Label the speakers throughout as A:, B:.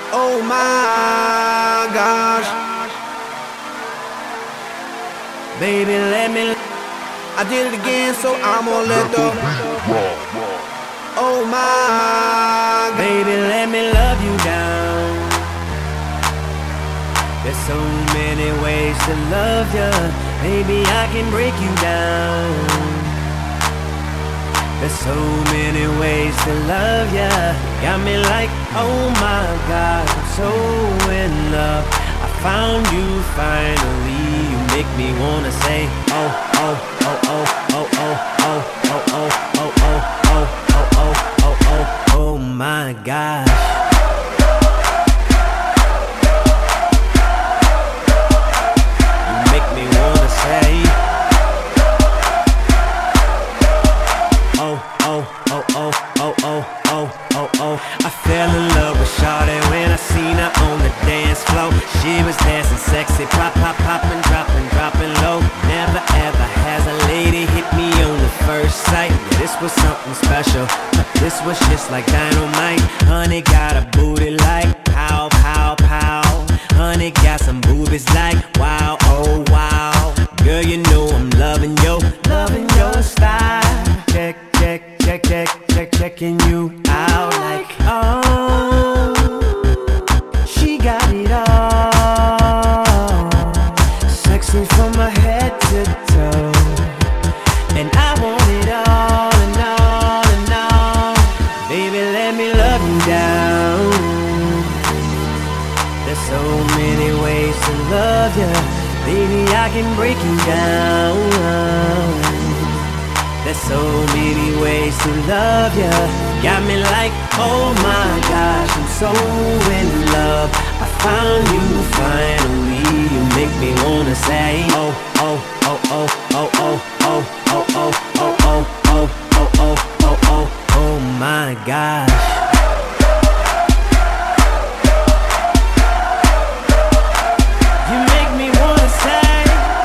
A: Oh my gosh, baby, let me. I did it again, so I'm gonna let the. Oh my, baby, let me love you down. There's so many ways to love ya, baby, I can break you down. There's so many ways to love ya. Got me like, oh my God, I'm so in love. I found you finally. You make me wanna say, oh, oh, oh, oh, oh, oh, oh, oh, oh, oh, oh, oh, oh, oh, oh, oh, oh my gosh. You make me wanna say, oh, oh, oh, oh, oh, oh, oh, oh, oh. I fell in love with Shawty when I seen her on the dance floor. She was dancing sexy, pop, pop, poppin', droppin', droppin' low. Never ever has a lady hit me on the first sight. Yeah, this was something special. This was just like dynamite. Honey got a booty like pow, pow, pow. Honey got some boobies like wow, oh wow. Girl, you know I'm loving your style. Check, check, check, check, check, checking you out like, oh, she got it all. Sexy from my head to toe. And I want it all and all and all. Baby, let me love you down. There's so many ways to love ya. Baby, I can break you down. There's so many ways to love ya. Got me like, oh my gosh, I'm so in love. I found you finally. You make me wanna say, oh, oh, oh, oh, oh, oh, oh, oh, oh, oh, oh, oh, oh, oh, oh, oh, oh my gosh. You make me wanna say,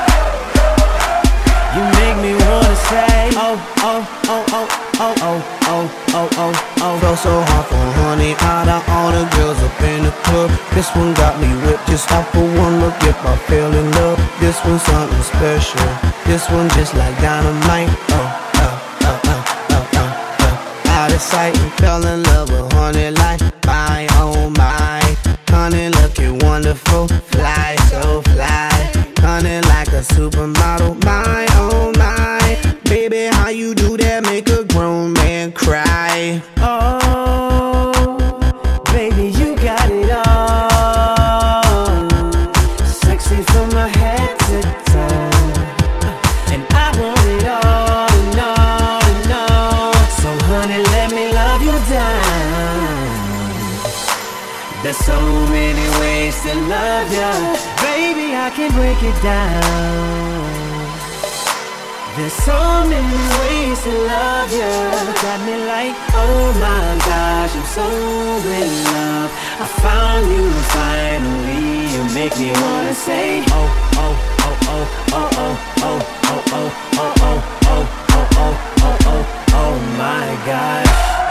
A: you make me wanna say, oh, oh, oh, oh, oh, oh, oh, oh, oh, oh.
B: Felt so hard for honey, out of all the girls up in the club. This one got me whipped, just off for one look if I fell in love. This one's something special, this one just like dynamite. Oh, oh, oh, oh, oh, oh, oh. Out of sight and fell in love with honey like my, oh my. Honey looking wonderful, fly, so fly. Honey like a supermodel, my, oh my. Baby, how you do that make a grown man cry?
A: Oh, baby, you got it all. Sexy from my head to toe. And I want it all and all and all. So honey, let me love you down. There's so many ways to love ya. Baby, I can break it down. There's so many ways to love ya. Got me like, oh my gosh, I'm so in love. I found you finally. You make me wanna say, oh, oh, oh, oh, oh, oh, oh, oh, oh, oh, oh, oh, oh, oh, oh, oh, oh my gosh.